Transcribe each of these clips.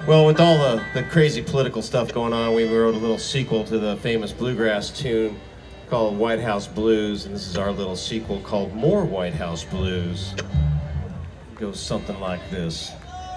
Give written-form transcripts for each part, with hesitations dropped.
Well, with all the crazy political stuff going on, we wrote a little sequel to the famous bluegrass tune called White House Blues, and this is our little sequel called More White House Blues. It goes something like this.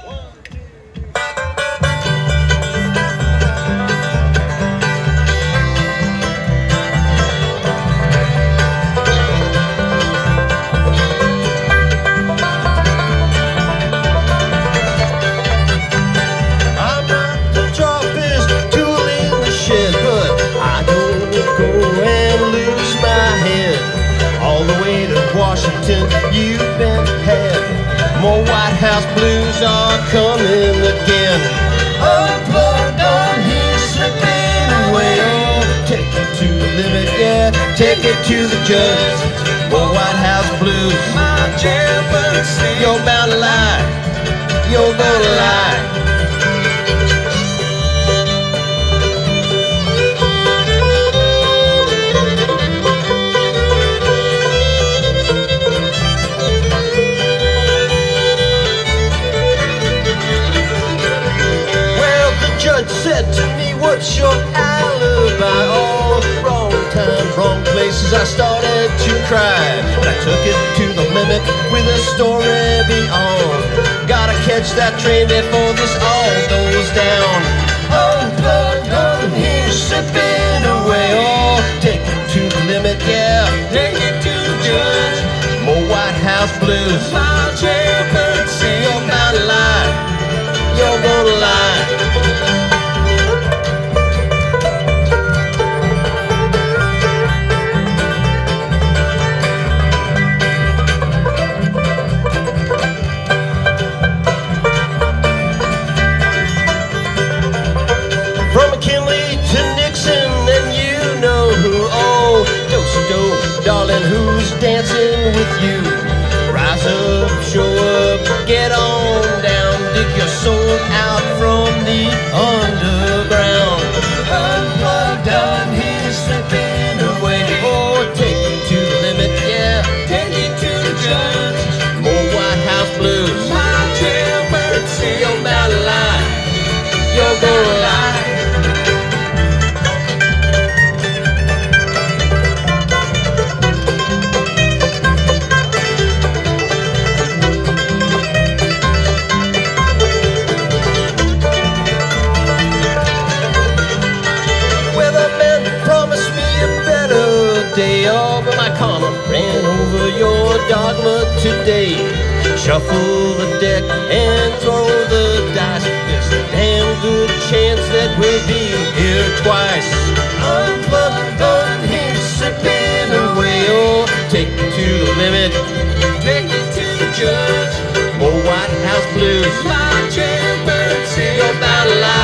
Washington, you've been had. More White House blues are coming again. Unplugged on here, slipping away. Oh, take it to the limit, yeah. Take it to the judge. More White House blues. My jailbird said, you're bound to lie. You're gonna lie. Said to me, what's your alibi? All wrong time, wrong places. I started to cry, but I took it to the limit with a story beyond. Gotta catch that train before this all goes down. Unplugged on here, slipping away. Oh, take it to the limit, yeah. Take it to the judge. More White House blues. My jailbird said, you're bound to lie. You're gonna lie. Darling, who's dancing with you? Rise up, show up, get on down. Dig your soul out from the underground. Unplugged down here, slipping away. Oh, take it to the limit, yeah. Take it to the judge. More White House blues. My jailbird said, you're bound to lie. You're gonna lie. But my karma ran over your dogma today. Shuffle the deck and throw the dice. There's a damn good chance that we'll be here twice. Unplugged on here, slipping away. Oh, take it to the limit. Take it to the judge. More White House blues. My jailbird said, you're bound to lie.